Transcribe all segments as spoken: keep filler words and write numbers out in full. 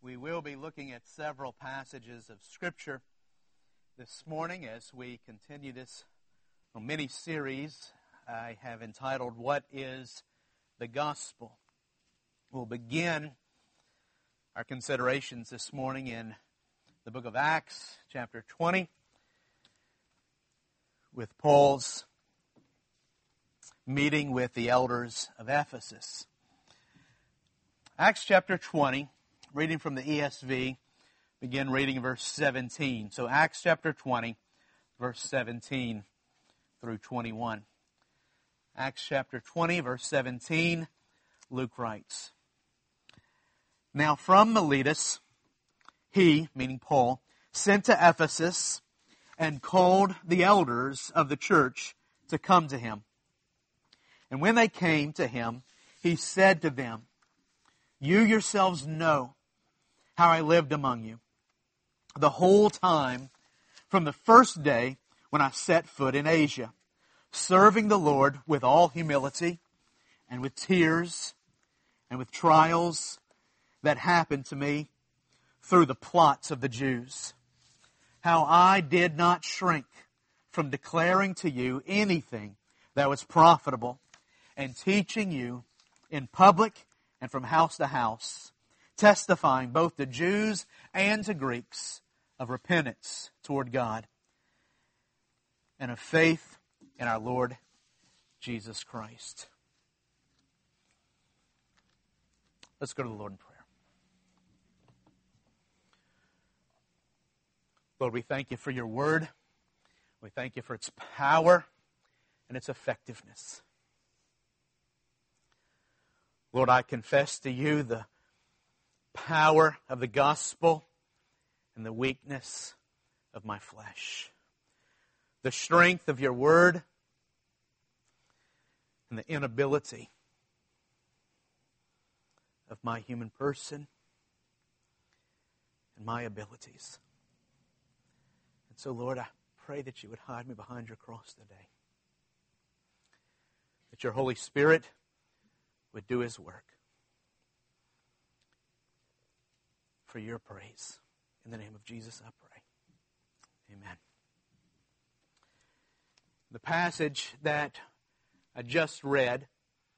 We will be looking at several passages of Scripture this morning as we continue this mini-series I have entitled, What is the Gospel? We'll begin our considerations this morning in the book of Acts, chapter twenty, with Paul's meeting with the elders of Ephesus. Acts chapter twenty, reading from the E S V, begin reading verse seventeen. So Acts chapter twenty, verse seventeen through twenty-one. Acts chapter twenty, verse seventeen, Luke writes, Now from Miletus, he, meaning Paul, sent to Ephesus and called the elders of the church to come to him. And when they came to him, he said to them, You yourselves know how I lived among you the whole time from the first day when I set foot in Asia, serving the Lord with all humility and with tears and with trials that happened to me through the plots of the Jews. How I did not shrink from declaring to you anything that was profitable and teaching you in public and from house to house, testifying both to Jews and to Greeks of repentance toward God and of faith in our Lord Jesus Christ. Let's go to the Lord in prayer. Lord, we thank you for your word. We thank you for its power and its effectiveness. Lord, I confess to you the power of the gospel and the weakness of my flesh. The strength of your word and the inability of my human person and my abilities. And so, Lord, I pray that you would hide me behind your cross today. That your Holy Spirit would do his work for your praise. In the name of Jesus, I pray. Amen. The passage that I just read,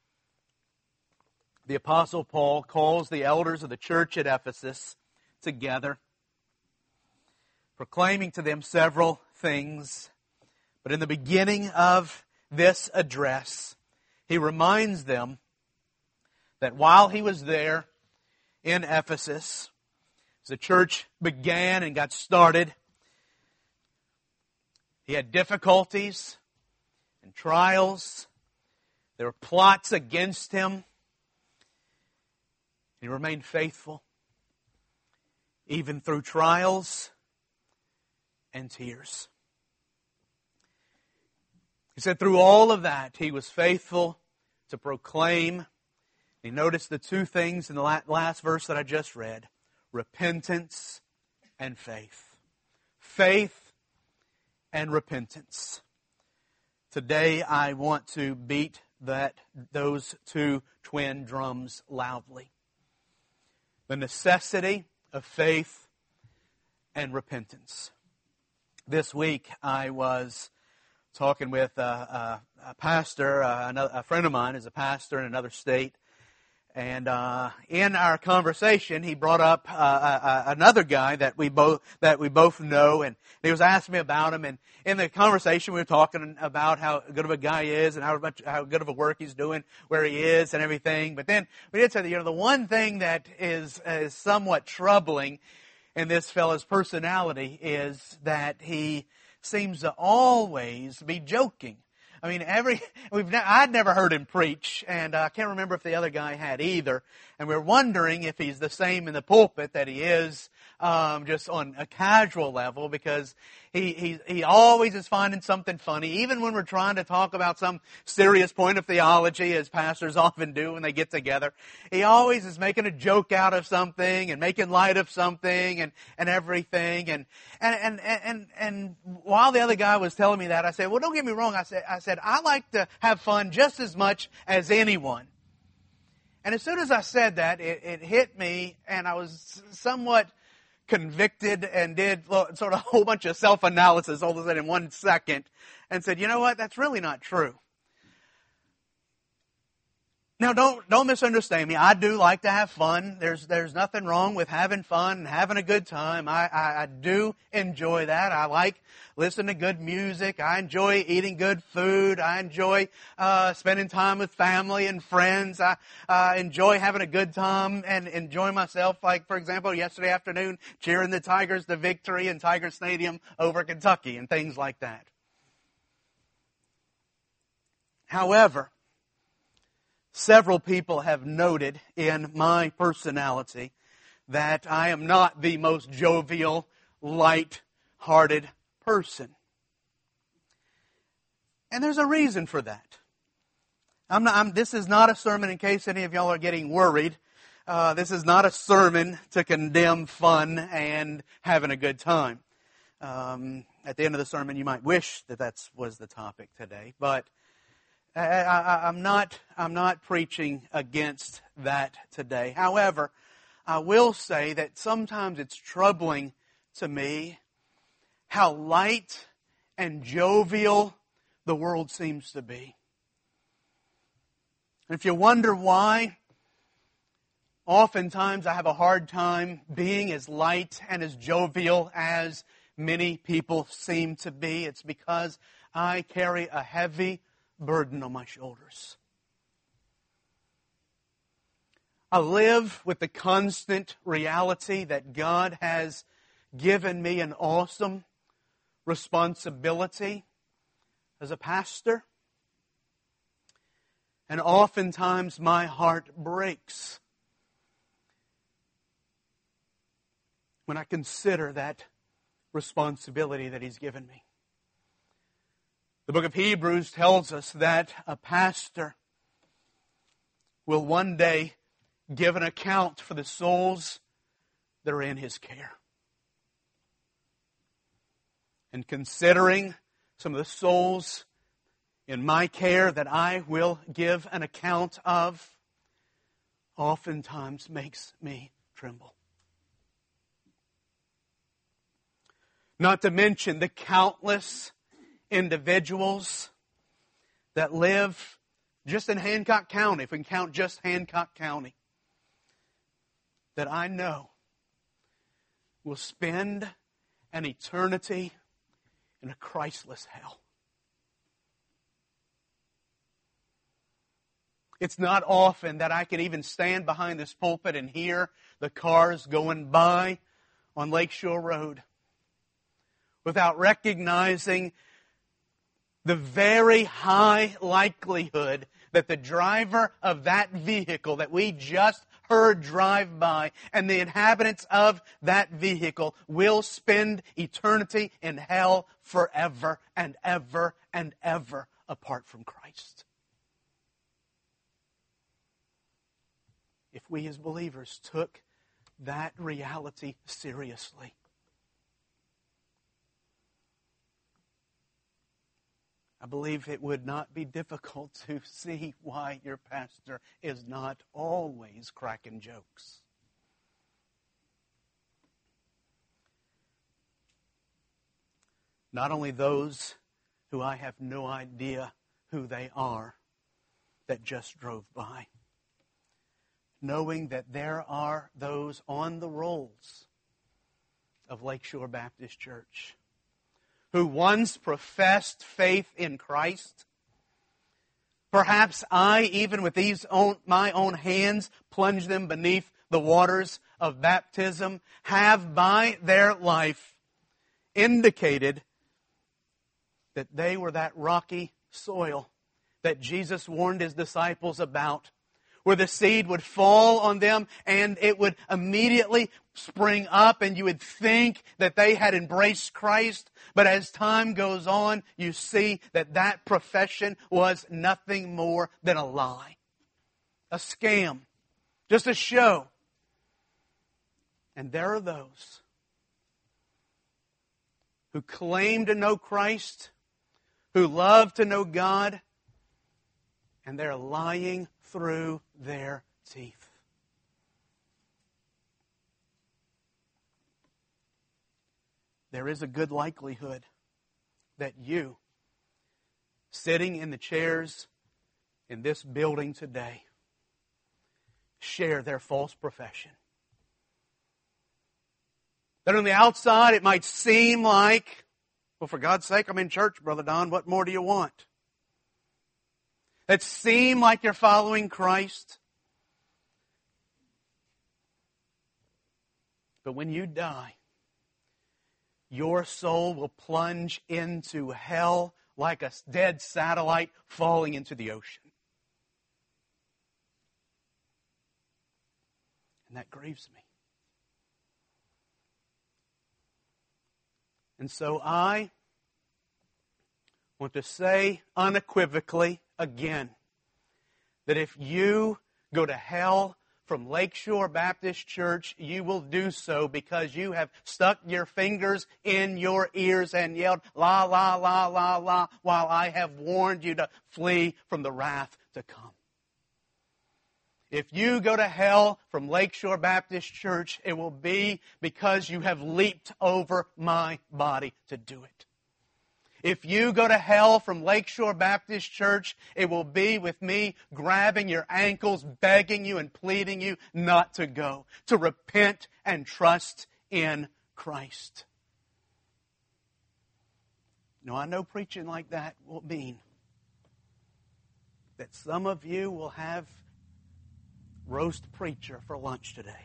the Apostle Paul calls the elders of the church at Ephesus together, proclaiming to them several things. But in the beginning of this address, he reminds them that while he was there in Ephesus, as the church began and got started, he had difficulties and trials. There were plots against him. He remained faithful, even through trials and tears. He said through all of that, he was faithful to proclaim. You notice the two things in the last verse that I just read. Repentance and faith. Faith and repentance. Today I want to beat that those two twin drums loudly. The necessity of faith and repentance. This week I was talking with a, a, a pastor, a, a friend of mine is a pastor in another state. And uh, in our conversation, he brought up uh, uh, another guy that we both that we both know, and he was asking me about him. And in the conversation, we were talking about how good of a guy he is and how much how good of a work he's doing, where he is, and everything. But then we did say that, you know, the one thing that is is somewhat troubling in this fellow's personality is that he seems to always be joking. I mean, every we've ne- I'd never heard him preach, and uh, I can't remember if the other guy had either. And we're wondering if he's the same in the pulpit that he is um, just on a casual level, because he, he he always is finding something funny, even when we're trying to talk about some serious point of theology, as pastors often do when they get together. He always is making a joke out of something and making light of something and, and everything. And and, and and and while the other guy was telling me that, I said, well, don't get me wrong. I said I said I like to have fun just as much as anyone. And as soon as I said that, it, it hit me, and I was somewhat convicted and did sort of a whole bunch of self-analysis all of a sudden in one second and said, you know what, that's really not true. Now, don't don't misunderstand me. I do like to have fun. There's there's nothing wrong with having fun and having a good time. I, I, I do enjoy that. I like listening to good music. I enjoy eating good food. I enjoy uh, spending time with family and friends. I uh, enjoy having a good time and enjoy myself. Like, for example, yesterday afternoon, cheering the Tigers to victory in Tiger Stadium over Kentucky and things like that. However, several people have noted in my personality that I am not the most jovial, light-hearted person. And there's a reason for that. I'm not, I'm, this is not a sermon, in case any of y'all are getting worried. Uh, this is not a sermon to condemn fun and having a good time. Um, at the end of the sermon, you might wish that that was the topic today, but I, I, I'm not, I'm not preaching against that today. However, I will say that sometimes it's troubling to me how light and jovial the world seems to be. And if you wonder why, oftentimes I have a hard time being as light and as jovial as many people seem to be. It's because I carry a heavy burden on my shoulders. I live with the constant reality that God has given me an awesome responsibility as a pastor. And oftentimes my heart breaks when I consider that responsibility that He's given me. The book of Hebrews tells us that a pastor will one day give an account for the souls that are in his care. And considering some of the souls in my care that I will give an account of, oftentimes makes me tremble. Not to mention the countless individuals that live just in Hancock County, if we can count just Hancock County, that I know will spend an eternity in a Christless hell. It's not often that I can even stand behind this pulpit and hear the cars going by on Lakeshore Road without recognizing the very high likelihood that the driver of that vehicle that we just heard drive by and the inhabitants of that vehicle will spend eternity in hell forever and ever and ever apart from Christ. If we as believers took that reality seriously, I believe it would not be difficult to see why your pastor is not always cracking jokes. Not only those who I have no idea who they are that just drove by, knowing that there are those on the rolls of Lakeshore Baptist Church who once professed faith in Christ. Perhaps I, even with these own, my own hands, plunge them beneath the waters of baptism, have by their life indicated that they were that rocky soil that Jesus warned His disciples about, where the seed would fall on them and it would immediately spring up and you would think that they had embraced Christ. But as time goes on, you see that that profession was nothing more than a lie, a scam, just a show. And there are those who claim to know Christ, who love to know God, and they're lying through their teeth. There is a good likelihood that you, sitting in the chairs in this building today, share their false profession. That on the outside it might seem like, well, for God's sake, I'm in church, Brother Don. What more do you want? That seem like you're following Christ. But when you die, your soul will plunge into hell like a dead satellite falling into the ocean. And that grieves me. And so I want to say unequivocally again that if you go to hell from Lakeshore Baptist Church, you will do so because you have stuck your fingers in your ears and yelled, la, la, la, la, la, while I have warned you to flee from the wrath to come. If you go to hell from Lakeshore Baptist Church, it will be because you have leaped over my body to do it. If you go to hell from Lakeshore Baptist Church, it will be with me grabbing your ankles, begging you and pleading you not to go, to repent and trust in Christ. No, I know preaching like that will mean that some of you will have roast preacher for lunch today.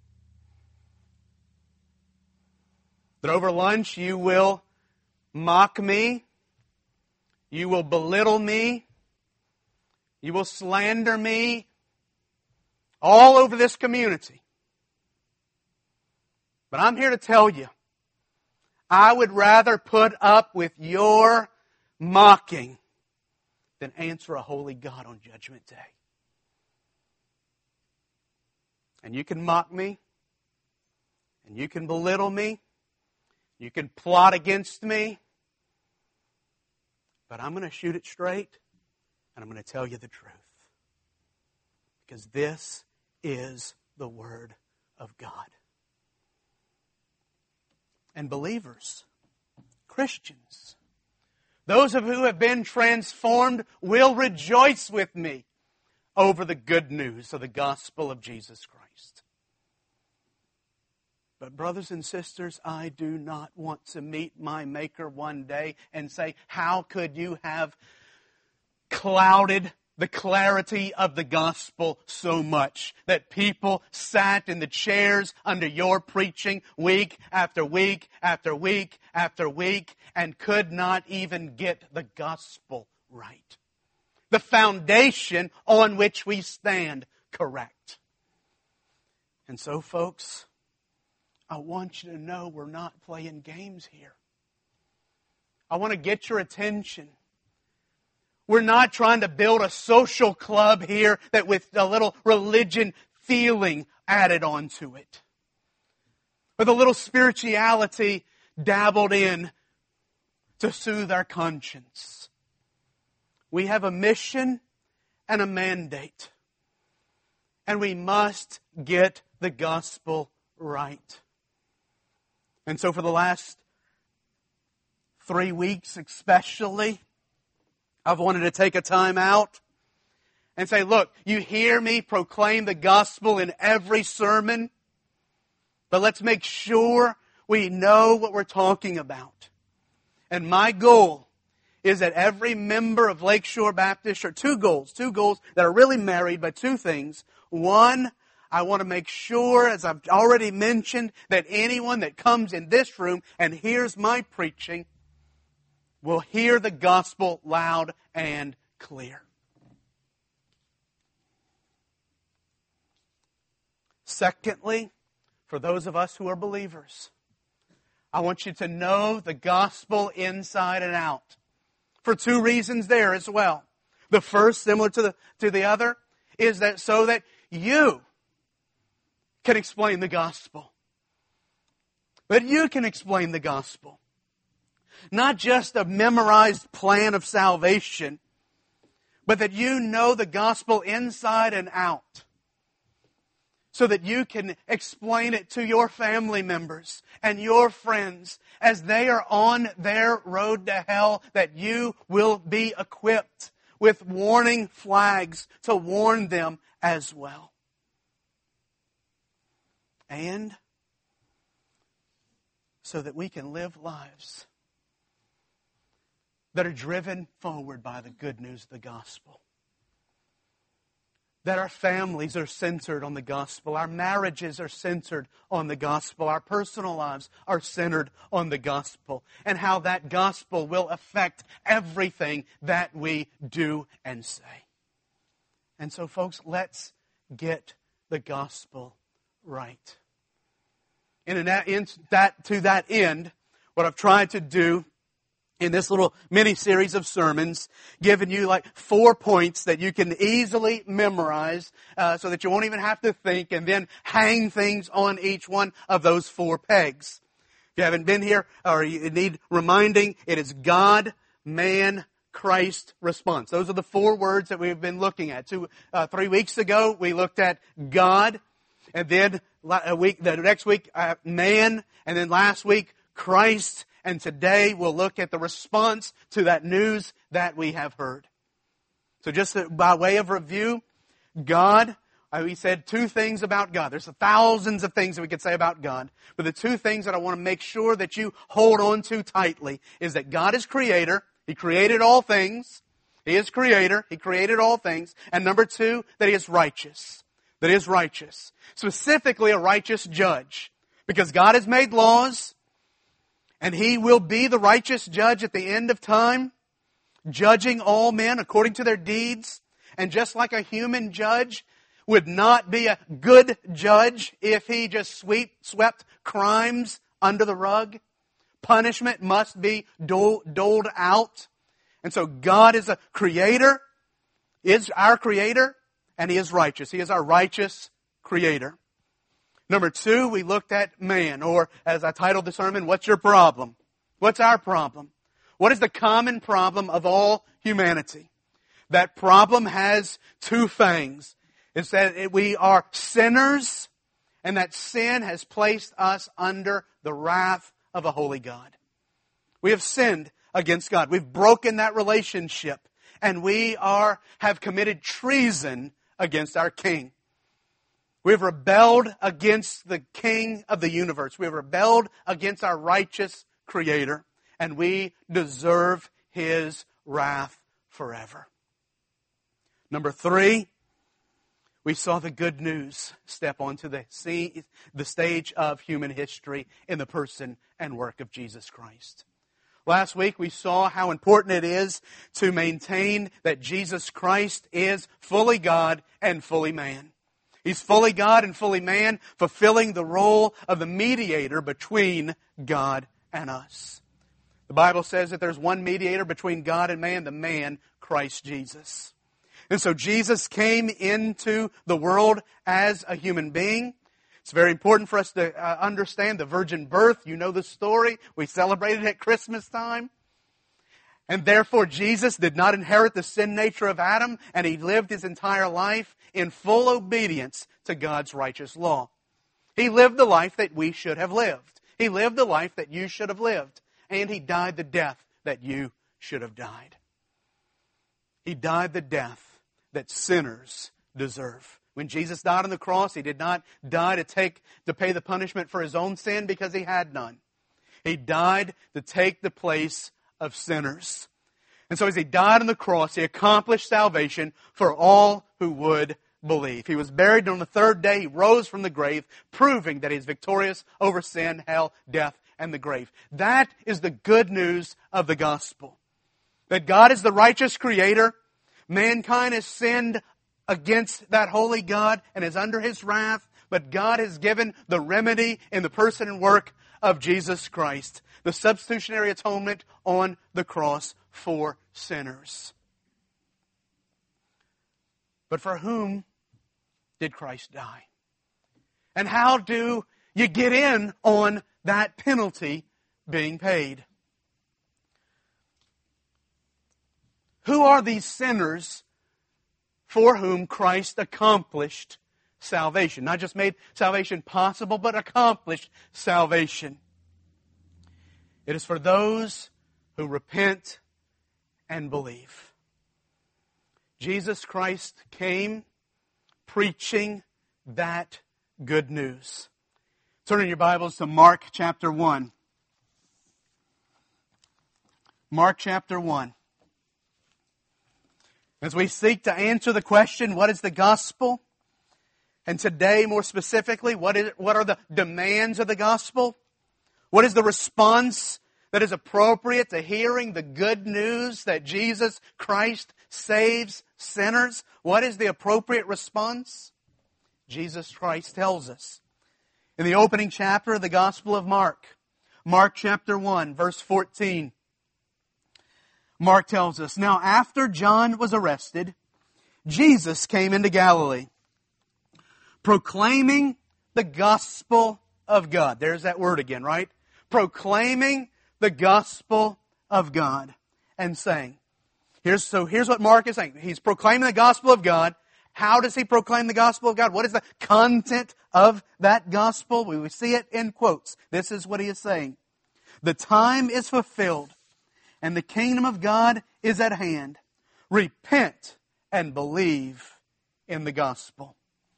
That over lunch you will mock me, you will belittle me, you will slander me all over this community. But I'm here to tell you, I would rather put up with your mocking than answer a holy God on Judgment Day. And you can mock me, and you can belittle me, you can plot against me, but I'm going to shoot it straight, and I'm going to tell you the truth. Because this is the Word of God. And believers, Christians, those of you who have been transformed will rejoice with me over the good news of the gospel of Jesus Christ. But brothers and sisters, I do not want to meet my Maker one day and say, how could you have clouded the clarity of the gospel so much that people sat in the chairs under your preaching week after week after week after week and could not even get the gospel right? The foundation on which we stand correct. And so, folks, I want you to know we're not playing games here. I want to get your attention. We're not trying to build a social club here that with a little religion feeling added onto it. With a little spirituality dabbled in to soothe our conscience. We have a mission and a mandate. And we must get the gospel right. And so for the last three weeks especially, I've wanted to take a time out and say, look, you hear me proclaim the gospel in every sermon, but let's make sure we know what we're talking about. And my goal is that every member of Lakeshore Baptist, or two goals, two goals that are really married by two things. One, I want to make sure, as I've already mentioned, that anyone that comes in this room and hears my preaching will hear the gospel loud and clear. Secondly, for those of us who are believers, I want you to know the gospel inside and out. For two reasons there as well. The first, similar to the, to the other, is that so that you can explain the gospel. That you can explain the gospel. Not just a memorized plan of salvation, but that you know the gospel inside and out. so that you can explain it to your family members and your friends as they are on their road to hell, that you will be equipped with warning flags to warn them as well. And so that we can live lives that are driven forward by the good news of the gospel. That our families are centered on the gospel. Our marriages are centered on the gospel. Our personal lives are centered on the gospel. And how that gospel will affect everything that we do and say. And so, folks, let's get the gospel right. And in that, in that, to that end, what I've tried to do in this little mini-series of sermons, giving you like four points that you can easily memorize uh, so that you won't even have to think, and then hang things on each one of those four pegs. If you haven't been here or you need reminding, it is God, man, Christ, response. Those are the four words that we've been looking at. Two, uh, three weeks ago, we looked at God, and then a week, the next week, uh, man, and then last week, Christ. And today we'll look at the response to that news that we have heard. So just by way of review, God, we said two things about God. There's thousands of things that we could say about God. But the two things that I want to make sure that you hold on to tightly is that God is creator. He created all things. He is creator. He created all things. And number two, that He is righteous. That He is righteous. Specifically a righteous judge. Because God has made laws. And He will be the righteous judge at the end of time, judging all men according to their deeds. And just like a human judge would not be a good judge if he just sweep, swept crimes under the rug, punishment must be dole, doled out. And so God is a creator, is our creator, and He is righteous. He is our righteous creator. Number two, we looked at man, or as I titled the sermon, what's your problem? What's our problem? What is the common problem of all humanity? That problem has two fangs. It's that we are sinners, and that sin has placed us under the wrath of a holy God. We have sinned against God. We've broken that relationship, and we are have committed treason against our King. We have rebelled against the King of the universe. We have rebelled against our righteous Creator. And we deserve His wrath forever. Number three, we saw the good news step onto the, scene, the stage of human history in the person and work of Jesus Christ. Last week we saw how important it is to maintain that Jesus Christ is fully God and fully man. He's fully God and fully man, fulfilling the role of the mediator between God and us. The Bible says that there's one mediator between God and man, the man, Christ Jesus. And so Jesus came into the world as a human being. It's very important for us to uh, understand the virgin birth. You know the story. We celebrated it at Christmas time. And therefore Jesus did not inherit the sin nature of Adam, and He lived His entire life in full obedience to God's righteous law. He lived the life that we should have lived. He lived the life that you should have lived. And He died the death that you should have died. He died the death that sinners deserve. When Jesus died on the cross, He did not die to take to pay the punishment for His own sin because He had none. He died to take the place of sinners. And so as He died on the cross, He accomplished salvation for all who would believe. He was buried, and on the third day He rose from the grave, proving that He is victorious over sin, hell, death, and the grave. That is the good news of the gospel. That God is the righteous Creator. Mankind has sinned against that holy God and is under His wrath, but God has given the remedy in the person and work of Jesus Christ, the substitutionary atonement on the cross for sinners. But for whom did Christ die? And how do you get in on that penalty being paid? Who are these sinners for whom Christ accomplished salvation. Not just made salvation possible, but accomplished salvation. It is for those who repent and believe. Jesus Christ came preaching that good news. Turn in your Bibles to Mark chapter one. Mark chapter one. As we seek to answer the question, what is the gospel? And today, more specifically, what is, what are the demands of the gospel? What is the response that is appropriate to hearing the good news that Jesus Christ saves sinners? What is the appropriate response? Jesus Christ tells us. In the opening chapter of the Gospel of Mark, Mark chapter one, verse fourteen, Mark tells us, "Now after John was arrested, Jesus came into Galilee, proclaiming the gospel of God." There's that word again, right? Proclaiming the gospel of God and saying, here's, so here's what Mark is saying. He's proclaiming the gospel of God. How does he proclaim the gospel of God? What is the content of that gospel? We see it in quotes. This is what he is saying. "The time is fulfilled, and the kingdom of God is at hand. Repent and believe in the gospel."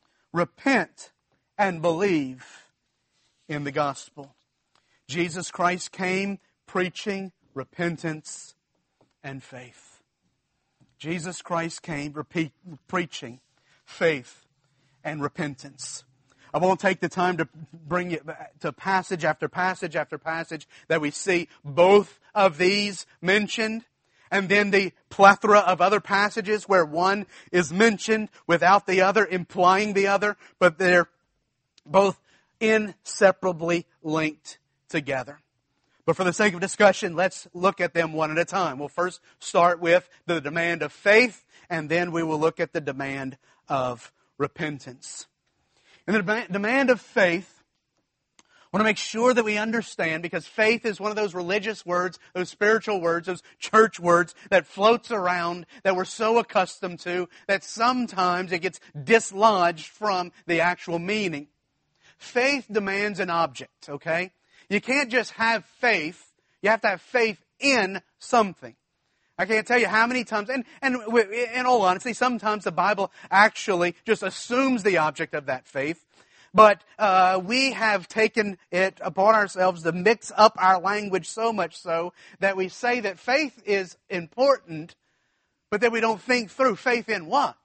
Repent and believe in the gospel. Jesus Christ came preaching repentance and faith. Jesus Christ came repeat, preaching faith and repentance. I won't take the time to bring you to passage after passage after passage that we see both of these mentioned, and then the plethora of other passages where one is mentioned without the other, implying the other, but they're both inseparably linked together. But for the sake of discussion, let's look at them one at a time. We'll first start with the demand of faith, and then we will look at the demand of repentance. In the demand of faith, I want to make sure that we understand, because faith is one of those religious words, those spiritual words, those church words that floats around, that we're so accustomed to, that sometimes it gets dislodged from the actual meaning. Faith demands an object, okay? You can't just have faith. You have to have faith in something. I can't tell you how many times, and, and in all honesty, sometimes the Bible actually just assumes the object of that faith. But uh, we have taken it upon ourselves to mix up our language so much so that we say that faith is important, but that we don't think through faith in what?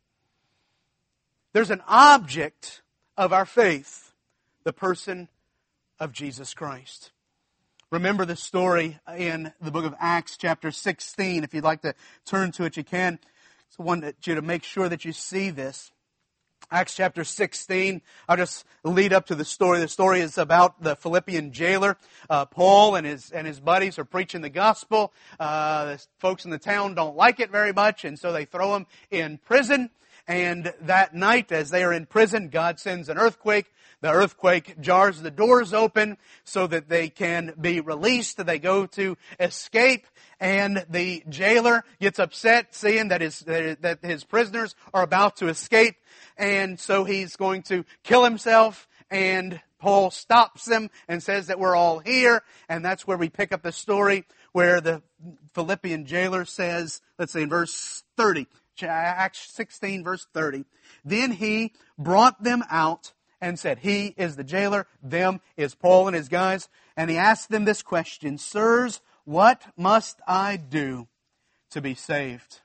There's an object of our faith, the person of Jesus Christ. Remember the story in the book of Acts chapter sixteen. If you'd like to turn to it, you can. I want you to make sure that you see this. Acts chapter sixteen, I'll just lead up to the story. The story is about the Philippian jailer. Uh, Paul and his and his buddies are preaching the gospel. Uh, the folks in the town don't like it very much, and so they throw him in prison. And that night, as they are in prison, God sends an earthquake. The earthquake jars the doors open so that they can be released. They go to escape, and the jailer gets upset seeing that his that his prisoners are about to escape, and so he's going to kill himself. And Paul stops him and says that we're all here, and that's where we pick up the story where the Philippian jailer says, let's say in verse thirty, Acts sixteen, verse thirty, "Then he brought them out and said," he is the jailer, them is Paul and his guys, "and he asked them this question, 'Sirs, what must I do to be saved?'"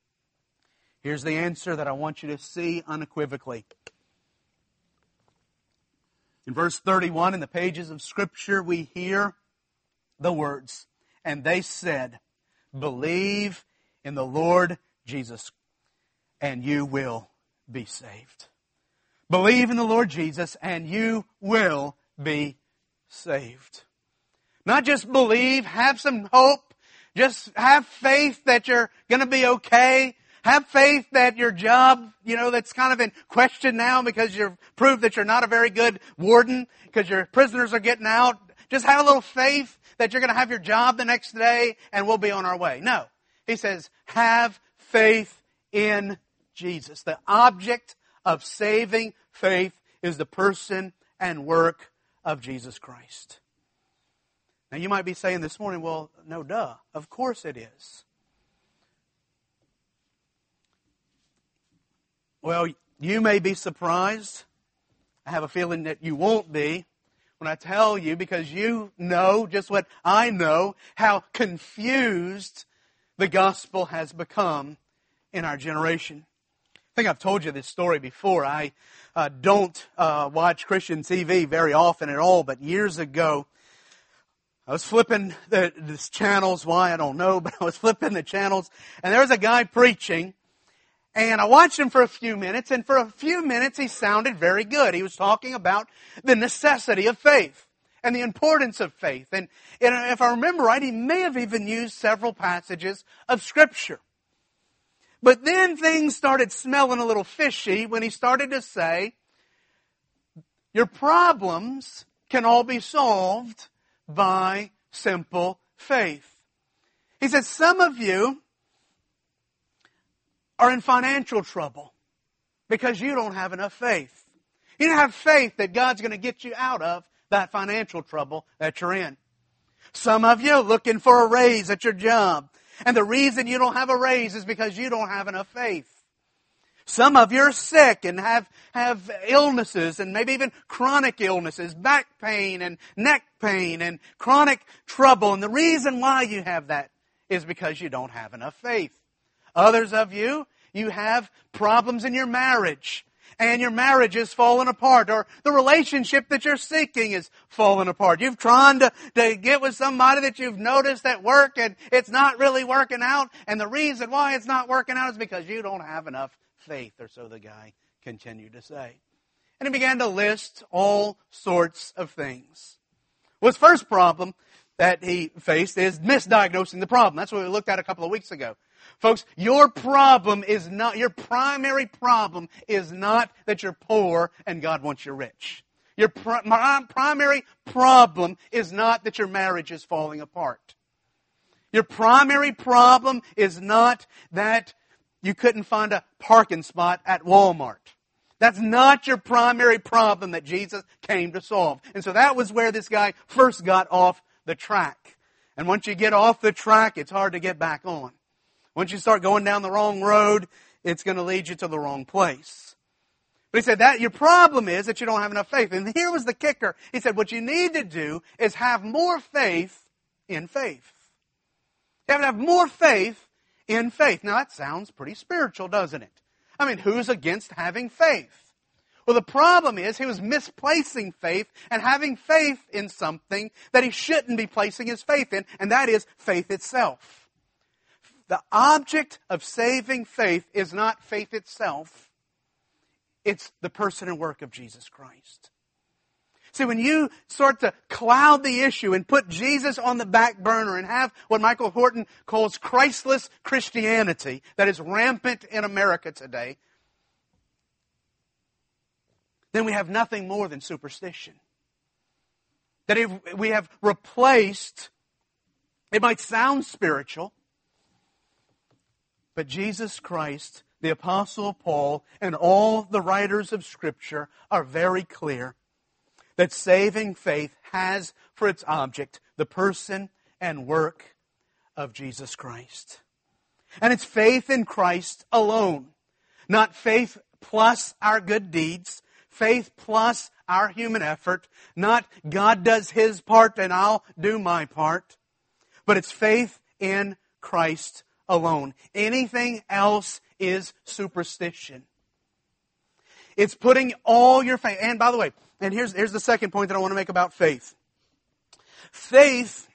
Here's the answer that I want you to see unequivocally. In verse thirty-one, in the pages of Scripture, we hear the words, "And they said, 'Believe in the Lord Jesus, and you will be saved.'" Believe in the Lord Jesus, and you will be saved. Not just believe, have some hope. Just have faith that you're going to be okay. Have faith that your job, you know, that's kind of in question now because you've proved that you're not a very good warden, because your prisoners are getting out. Just have a little faith that you're going to have your job the next day and we'll be on our way. No. He says, have faith in Jesus, the object of saving faith is the person and work of Jesus Christ. Now you might be saying this morning, well, no duh. Of course it is. Well, you may be surprised. I have a feeling that you won't be when I tell you, because you know just what I know, how confused the gospel has become in our generation. I think I've told you this story before. I uh, don't uh, watch Christian T V very often at all, but years ago, I was flipping the, the channels. Why, I don't know, but I was flipping the channels, and there was a guy preaching, and I watched him for a few minutes, and for a few minutes he sounded very good. He was talking about the necessity of faith and the importance of faith. And, and if I remember right, he may have even used several passages of Scripture. But then things started smelling a little fishy when he started to say, your problems can all be solved by simple faith. He said, some of you are in financial trouble because you don't have enough faith. You don't have faith that God's going to get you out of that financial trouble that you're in. Some of you are looking for a raise at your job, and the reason you don't have a raise is because you don't have enough faith. Some of you are sick and have, have illnesses, and maybe even chronic illnesses, back pain and neck pain and chronic trouble. And the reason why you have that is because you don't have enough faith. Others of you, you have problems in your marriage, and your marriage is falling apart, or the relationship that you're seeking is falling apart. You've tried to, to get with somebody that you've noticed at work, and it's not really working out, and the reason why it's not working out is because you don't have enough faith, or so the guy continued to say. And he began to list all sorts of things. Well, his first problem that he faced is misdiagnosing the problem. That's what we looked at a couple of weeks ago. Folks, your problem is not, your primary problem is not that you're poor and God wants you rich. Your pri- primary problem is not that your marriage is falling apart. Your primary problem is not that you couldn't find a parking spot at Walmart. That's not your primary problem that Jesus came to solve. And so that was where this guy first got off the track. And once you get off the track, it's hard to get back on. Once you start going down the wrong road, it's going to lead you to the wrong place. But he said that your problem is that you don't have enough faith. And here was the kicker. He said what you need to do is have more faith in faith. You have to have more faith in faith. Now that sounds pretty spiritual, doesn't it? I mean, who's against having faith? Well, the problem is he was misplacing faith and having faith in something that he shouldn't be placing his faith in, and that is faith itself. The object of saving faith is not faith itself. It's the person and work of Jesus Christ. See, when you start to cloud the issue and put Jesus on the back burner and have what Michael Horton calls Christless Christianity that is rampant in America today, then we have nothing more than superstition. That if we have replaced, it might sound spiritual, but Jesus Christ, the Apostle Paul, and all the writers of Scripture are very clear that saving faith has for its object the person and work of Jesus Christ. And it's faith in Christ alone, not faith plus our good deeds, faith plus our human effort, not God does His part and I'll do my part, but it's faith in Christ alone. Anything else is superstition. It's putting all your faith. And by the way, and here's, here's the second point that I want to make about faith. Faith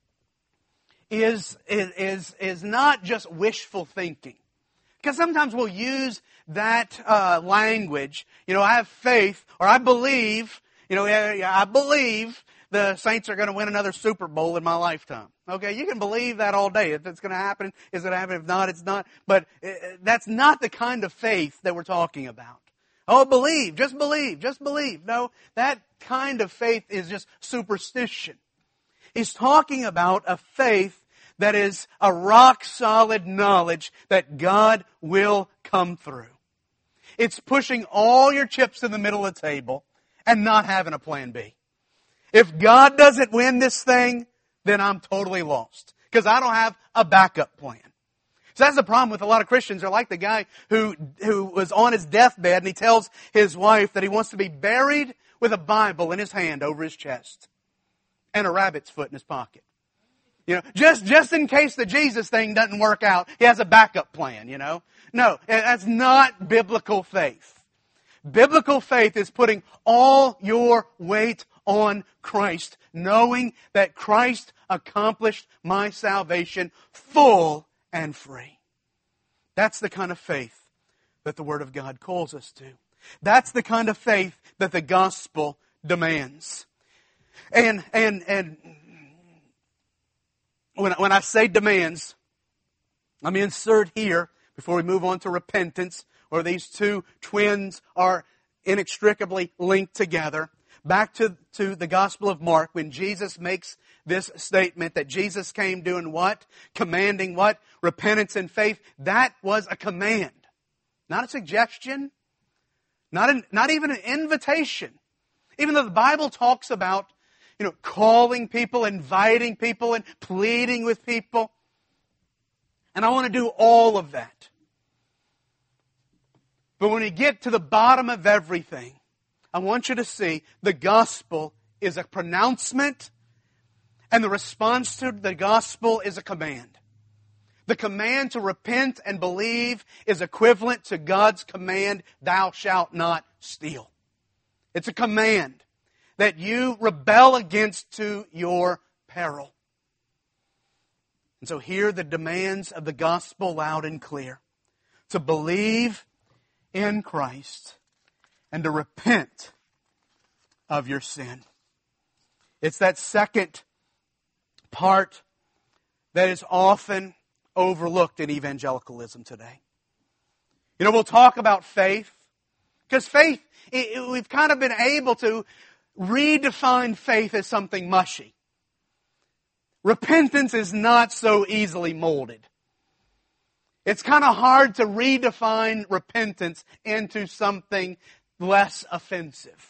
is, is, is not just wishful thinking. Because sometimes we'll use that uh, language. You know, I have faith, or I believe, you know, I believe the Saints are going to win another Super Bowl in my lifetime. Okay, you can believe that all day. If it's going to happen, it's going to happen. If not, it's not. But that's not the kind of faith that we're talking about. Oh, believe, just believe, just believe. No, that kind of faith is just superstition. He's talking about a faith that is a rock-solid knowledge that God will come through. It's pushing all your chips to the middle of the table and not having a plan B. If God doesn't win this thing, then I'm totally lost. Because I don't have a backup plan. So that's the problem with a lot of Christians. They're like the guy who, who was on his deathbed and he tells his wife that he wants to be buried with a Bible in his hand over his chest and a rabbit's foot in his pocket. You know, just, just in case the Jesus thing doesn't work out, he has a backup plan, you know. No, that's not biblical faith. Biblical faith is putting all your weight on Christ, knowing that Christ accomplished my salvation full and free. That's the kind of faith that the Word of God calls us to. That's the kind of faith that the gospel demands. And, and, and when, when I say demands, let me insert here, before we move on to repentance, or these two twins are inextricably linked together. Back to, to the Gospel of Mark, when Jesus makes this statement that Jesus came doing what? Commanding what? Repentance and faith. That was a command. Not a suggestion. Not, an, not even an invitation. Even though the Bible talks about, you know, calling people, inviting people, and pleading with people. And I want to do all of that. But when we get to the bottom of everything, I want you to see the gospel is a pronouncement and the response to the gospel is a command. The command to repent and believe is equivalent to God's command, thou shalt not steal. It's a command that you rebel against to your peril. And so here are the demands of the gospel loud and clear. To believe in Christ and to repent of your sin. It's that second part that is often overlooked in evangelicalism today. You know, we'll talk about faith, because faith, it, it, we've kind of been able to redefine faith as something mushy. Repentance is not so easily molded. It's kind of hard to redefine repentance into something less offensive.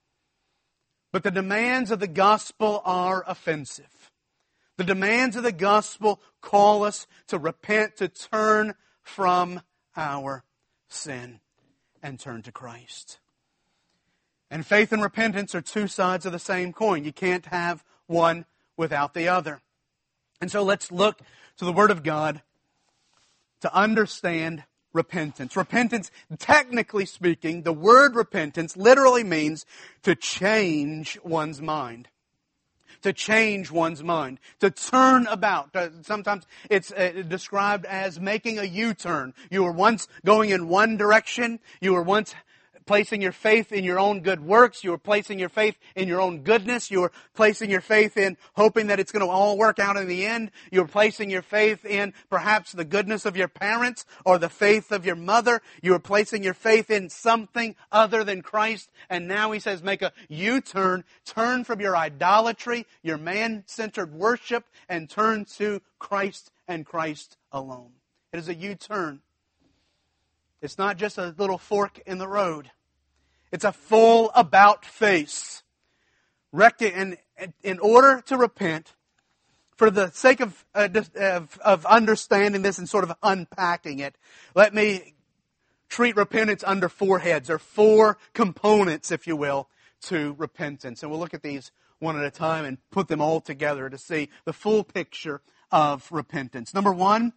But the demands of the gospel are offensive. The demands of the gospel call us to repent, to turn from our sin and turn to Christ. And faith and repentance are two sides of the same coin. You can't have one without the other. And so let's look to the Word of God to understand repentance. Repentance, technically speaking, the word repentance literally means to change one's mind. To change one's mind. To turn about. Sometimes it's described as making a U-turn. You were once going in one direction. You were once placing your faith in your own good works. You were placing your faith in your own goodness. You were placing your faith in hoping that it's going to all work out in the end. You were placing your faith in perhaps the goodness of your parents or the faith of your mother. You were placing your faith in something other than Christ. And now he says make a U-turn. Turn from your idolatry, your man-centered worship, and turn to Christ and Christ alone. It is a U-turn. It's not just a little fork in the road. It's a full about face. And in order to repent, for the sake of, uh, of, of understanding this and sort of unpacking it, let me treat repentance under four heads, or four components, if you will, to repentance. And we'll look at these one at a time and put them all together to see the full picture of repentance. Number one,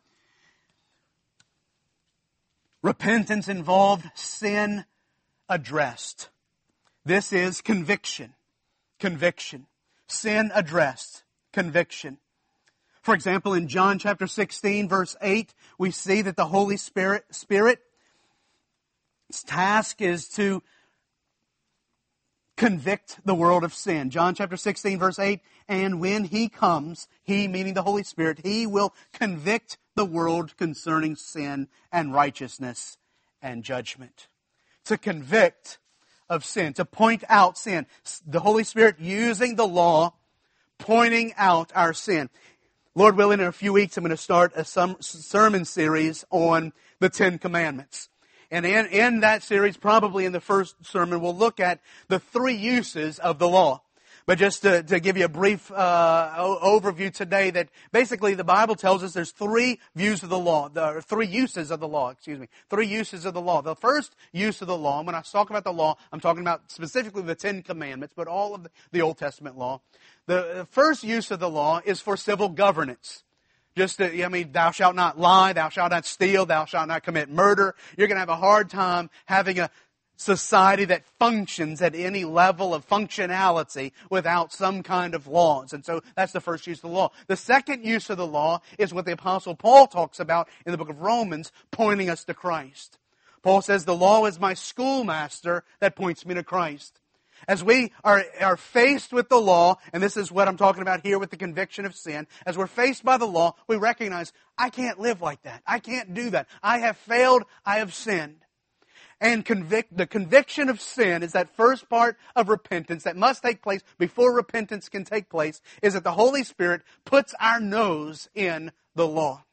repentance involved sin addressed. This is conviction. Conviction. Sin addressed. Conviction. For example, in John chapter sixteen, verse eight, we see that the Holy Spirit, Spirit's task is to convict the world of sin. John chapter sixteen, verse eight, and when He comes, He, meaning the Holy Spirit, He will convict the world concerning sin and righteousness and judgment. To convict of sin, to point out sin. The Holy Spirit using the law, pointing out our sin. Lord willing, in a few weeks I'm going to start a sermon series on the Ten Commandments. And in, in that series, probably in the first sermon, we'll look at the three uses of the law. But just to, to give you a brief uh, overview today, that basically the Bible tells us there's three views of the law, the three uses of the law, excuse me, three uses of the law. The first use of the law, and when I talk about the law, I'm talking about specifically the Ten Commandments, but all of the, the Old Testament law. The first use of the law is for civil governance. Just, to, I mean, thou shalt not lie, thou shalt not steal, thou shalt not commit murder. You're going to have a hard time having a society that functions at any level of functionality without some kind of laws. And so that's the first use of the law. The second use of the law is what the Apostle Paul talks about in the book of Romans, pointing us to Christ. Paul says, the law is my schoolmaster that points me to Christ. As we are, are faced with the law, and this is what I'm talking about here with the conviction of sin, as we're faced by the law, we recognize, I can't live like that. I can't do that. I have failed. I have sinned. And convict, the conviction of sin is that first part of repentance that must take place before repentance can take place, is that the Holy Spirit puts our nose in the law.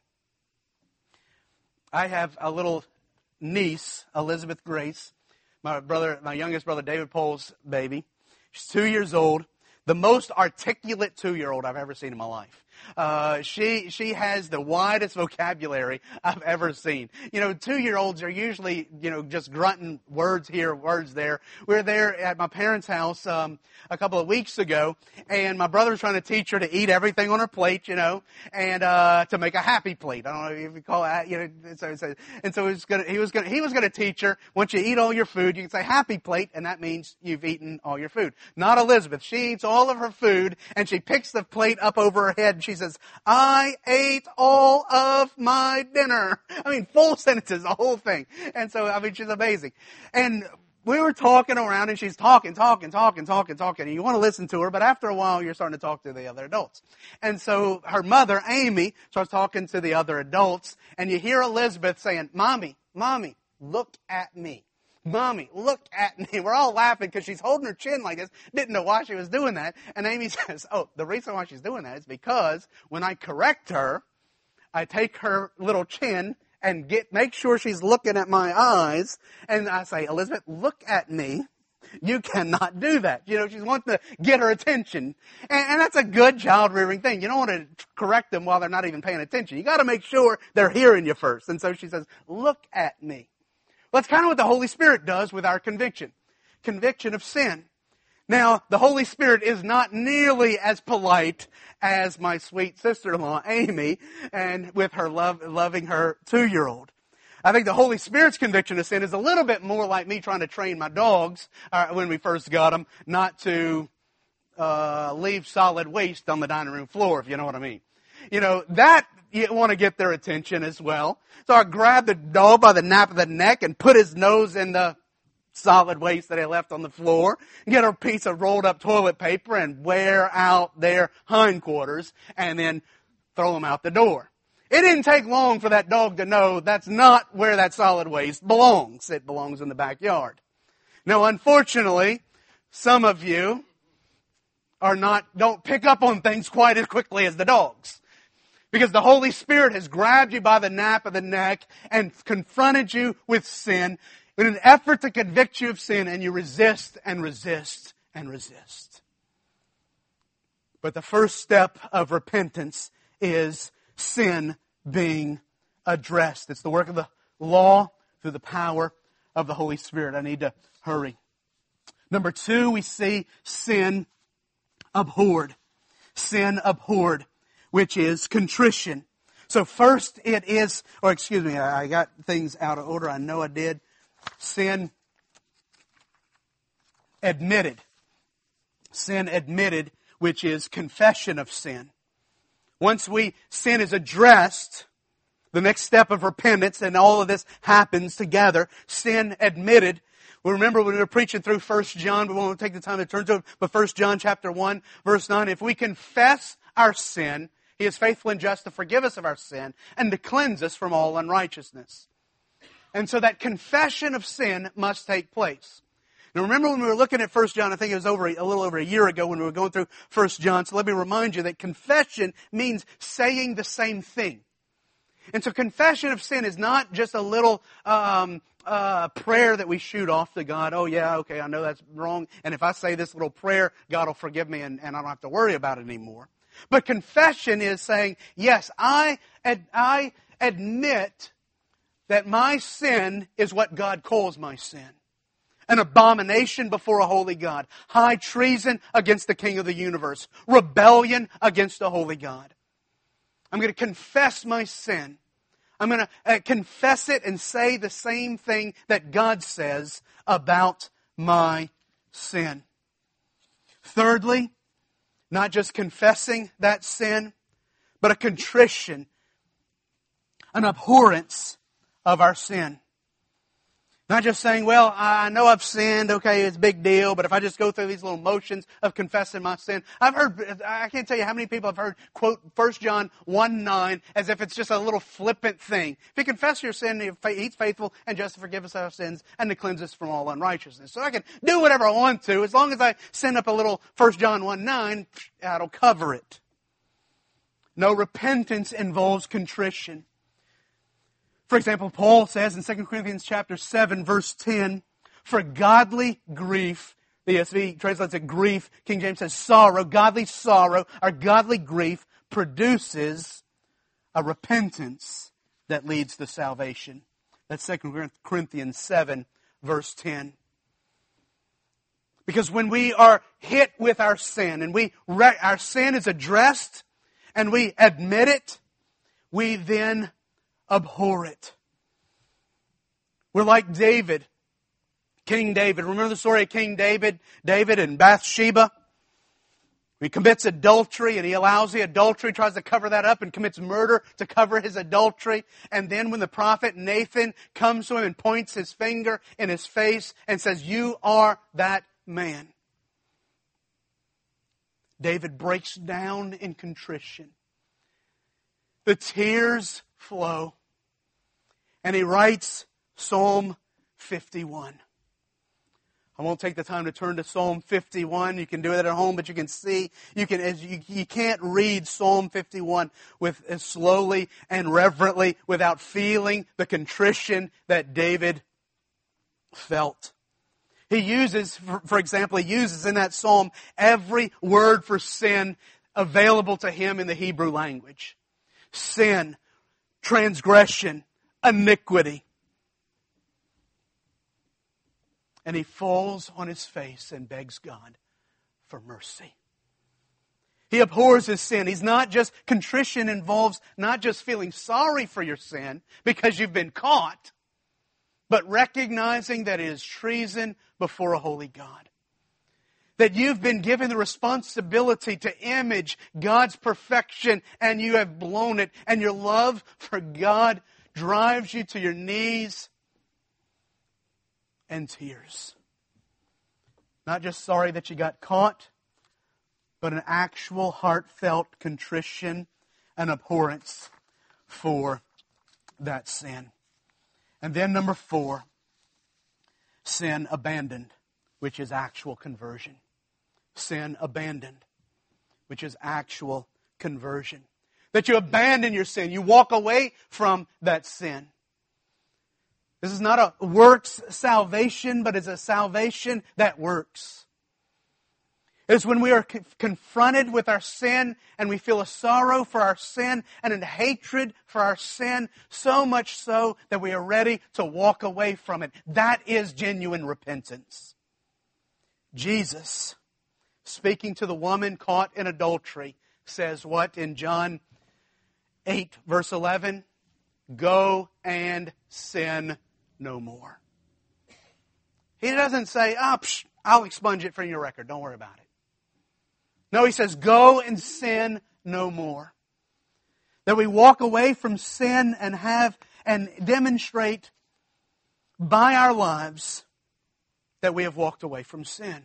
I have a little niece, Elizabeth Grace, my brother, my youngest brother David Pohl's baby. She's two years old, the most articulate two-year-old I've ever seen in my life. Uh, she she has the widest vocabulary I've ever seen. You know, two-year-olds are usually, you know, just grunting words here, words there. We were there at my parents' house um, a couple of weeks ago, and my brother was trying to teach her to eat everything on her plate, you know, and uh, to make a happy plate. I don't know if you call it, you know. So, so, and so he was gonna, he was gonna, he was gonna teach her, once you eat all your food, you can say happy plate, and that means you've eaten all your food. Not Elizabeth. She eats all of her food, and she picks the plate up over her head, and she says, I ate all of my dinner. I mean, full sentences, the whole thing. And so, I mean, she's amazing. And we were talking around, and she's talking, talking, talking, talking, talking. And you want to listen to her, but after a while, you're starting to talk to the other adults. And so her mother, Amy, starts talking to the other adults, and you hear Elizabeth saying, Mommy, Mommy, look at me. Mommy, look at me. We're all laughing because she's holding her chin like this. Didn't know why she was doing that. And Amy says, oh, the reason why she's doing that is because when I correct her, I take her little chin and get make sure she's looking at my eyes. And I say, Elizabeth, look at me. You cannot do that. You know, she's wanting to get her attention. And, and that's a good child-rearing thing. You don't want to correct them while they're not even paying attention. You got to make sure they're hearing you first. And so she says, look at me. Well, that's kind of what the Holy Spirit does with our conviction. Conviction of sin. Now, the Holy Spirit is not nearly as polite as my sweet sister-in-law, Amy, and with her love, loving her two-year-old. I think the Holy Spirit's conviction of sin is a little bit more like me trying to train my dogs uh, when we first got them not to uh, leave solid waste on the dining room floor, if you know what I mean. You know, that you want to get their attention as well. So I grabbed the dog by the nape of the neck and put his nose in the solid waste that I left on the floor, and get a piece of rolled up toilet paper and wear out their hindquarters and then throw them out the door. It didn't take long for that dog to know that's not where that solid waste belongs. It belongs in the backyard. Now, unfortunately, some of you are not, don't pick up on things quite as quickly as the dogs. Because the Holy Spirit has grabbed you by the nape of the neck and confronted you with sin in an effort to convict you of sin, and you resist and resist and resist. But the first step of repentance is sin being addressed. It's the work of the law through the power of the Holy Spirit. I need to hurry. Number two, we see sin abhorred. Sin abhorred, which is contrition. So first it is, or excuse me, I got things out of order. I know I did. Sin admitted. Sin admitted, which is confession of sin. Once we, sin is addressed, the next step of repentance, and all of this happens together, sin admitted. We remember when we were preaching through First John, we won't take the time to turn to it, but First John chapter one, verse nine, if we confess our sin, He is faithful and just to forgive us of our sin and to cleanse us from all unrighteousness. And so that confession of sin must take place. Now remember when we were looking at First John, I think it was over a little over a year ago when we were going through First John, so let me remind you that confession means saying the same thing. And so confession of sin is not just a little um, uh, prayer that we shoot off to God. Oh, yeah, okay, I know that's wrong. And if I say this little prayer, God will forgive me and, and I don't have to worry about it anymore. But confession is saying, yes, I, ad- I admit that my sin is what God calls my sin. An abomination before a holy God. High treason against the King of the universe. Rebellion against a holy God. I'm going to confess my sin. I'm going to uh, confess it and say the same thing that God says about my sin. Thirdly, not just confessing that sin, but a contrition, an abhorrence of our sin. Not just saying, well, I know I've sinned, okay, it's a big deal, but if I just go through these little motions of confessing my sin. I've heard, I can't tell you how many people have heard, quote, First John one nine, as if it's just a little flippant thing. If you confess your sin, He's faithful and just to forgive us our sins and to cleanse us from all unrighteousness. So I can do whatever I want to, as long as I send up a little First John one nine, that'll cover it. No, repentance involves contrition. For example, Paul says in Second Corinthians chapter seven, verse ten, for godly grief, the E S V translates it grief, King James says sorrow, godly sorrow, or godly grief produces a repentance that leads to salvation. That's Second Corinthians seven, verse ten. Because when we are hit with our sin, and we our sin is addressed, and we admit it, we then abhor it. We're like David, King David. Remember the story of King David? David and Bathsheba? He commits adultery and he allows the adultery, tries to cover that up and commits murder to cover his adultery. And then when the prophet Nathan comes to him and points his finger in his face and says, you are that man, David breaks down in contrition. The tears flow. And he writes Psalm fifty-one. I won't take the time to turn to Psalm fifty-one. You can do it at home, but you can see, you can as you, you can't read Psalm fifty-one with as slowly and reverently without feeling the contrition that David felt. He uses, for, for example, he uses in that psalm every word for sin available to him in the Hebrew language. Sin, transgression, iniquity. And he falls on his face and begs God for mercy. He abhors his sin. He's not just, contrition involves not just feeling sorry for your sin because you've been caught, but recognizing that it is treason before a holy God. That you've been given the responsibility to image God's perfection and you have blown it. And your love for God drives you to your knees and tears. Not just sorry that you got caught, but an actual heartfelt contrition and abhorrence for that sin. And then number four, sin abandoned, which is actual conversion. Sin abandoned, which is actual conversion. That you abandon your sin. You walk away from that sin. This is not a works salvation, but it's a salvation that works. It's when we are co- confronted with our sin and we feel a sorrow for our sin and a hatred for our sin, so much so that we are ready to walk away from it. That is genuine repentance. Jesus, speaking to the woman caught in adultery, says what in John eight, verse eleven? Go and sin no more. He doesn't say, oh, psh, I'll expunge it from your record. Don't worry about it. No, he says, go and sin no more. That we walk away from sin and have and demonstrate by our lives that we have walked away from sin.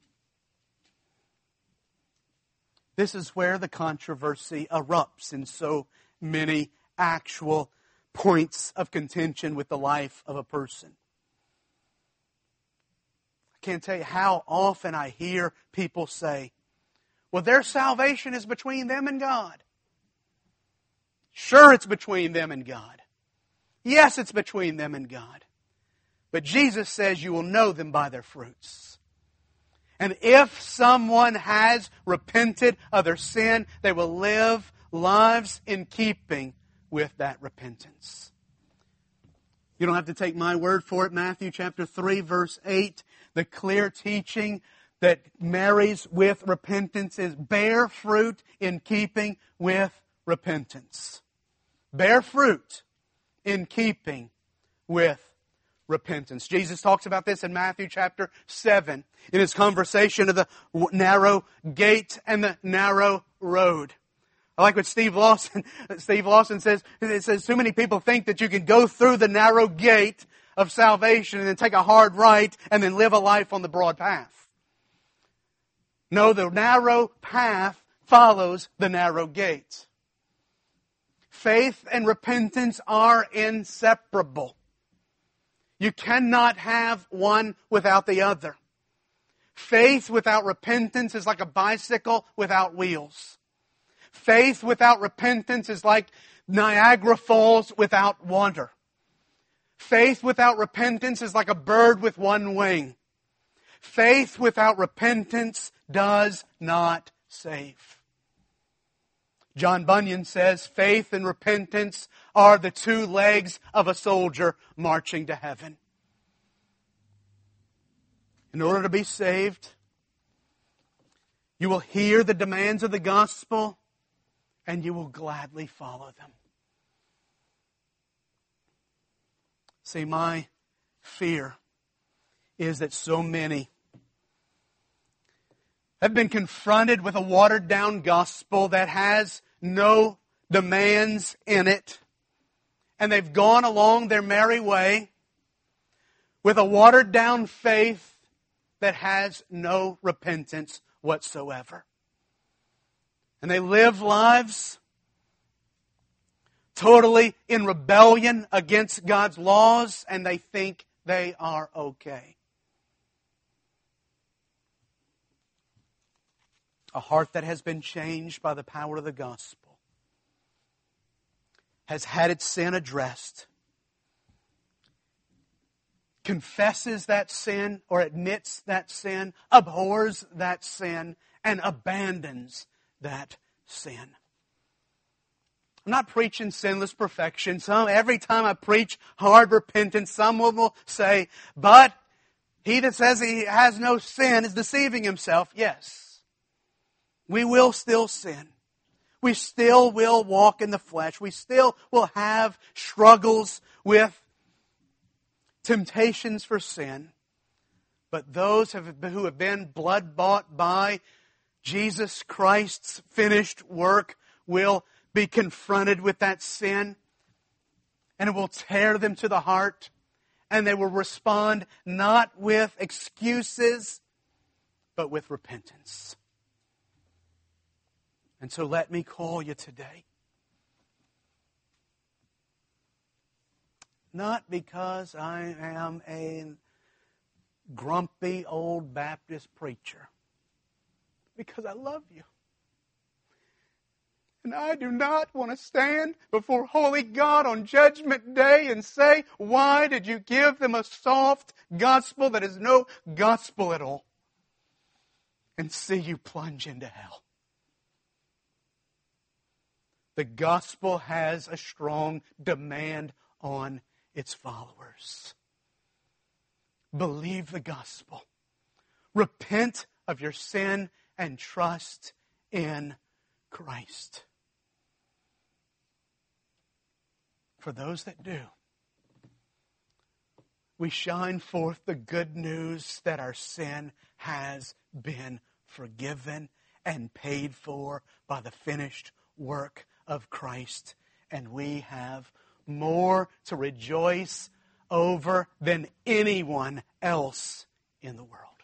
This is where the controversy erupts in so many actual points of contention with the life of a person. I can't tell you how often I hear people say, well, their salvation is between them and God. Sure, it's between them and God. Yes, it's between them and God. But Jesus says you will know them by their fruits. And if someone has repented of their sin, they will live lives in keeping with that repentance. You don't have to take my word for it. Matthew chapter three, verse eight, the clear teaching that marries with repentance is bear fruit in keeping with repentance. Bear fruit in keeping with repentance. Jesus talks about this in Matthew chapter seven in His conversation of the narrow gate and the narrow road. I like what Steve Lawson, Steve Lawson says. It says, too many people think that you can go through the narrow gate of salvation and then take a hard right and then live a life on the broad path. No, the narrow path follows the narrow gate. Faith and repentance are inseparable. You cannot have one without the other. Faith without repentance is like a bicycle without wheels. Faith without repentance is like Niagara Falls without water. Faith without repentance is like a bird with one wing. Faith without repentance does not save. John Bunyan says, faith and repentance are the two legs of a soldier marching to heaven. In order to be saved, you will hear the demands of the gospel and you will gladly follow them. See, my fear is that so many have been confronted with a watered-down gospel that has no demands in it, and they've gone along their merry way with a watered-down faith that has no repentance whatsoever. And they live lives totally in rebellion against God's laws, and they think they are okay. A heart that has been changed by the power of the gospel has had its sin addressed, confesses that sin or admits that sin, abhors that sin, and abandons that sin. I'm not preaching sinless perfection. Some, every time I preach hard repentance, someone will say, but he that says he has no sin is deceiving himself. Yes, we will still sin. We still will walk in the flesh. We still will have struggles with temptations for sin. But those who have been blood-bought by Jesus Christ's finished work will be confronted with that sin, and it will tear them to the heart, and they will respond not with excuses, but with repentance. And so let me call you today. Not because I am a grumpy old Baptist preacher, because I love you. And I do not want to stand before holy God on Judgment Day and say, why did you give them a soft gospel that is no gospel at all? And see you plunge into hell. The gospel has a strong demand on its followers. Believe the gospel. Repent of your sin and trust in Christ. For those that do, we shine forth the good news that our sin has been forgiven and paid for by the finished work of Christ. And we have more to rejoice over than anyone else in the world.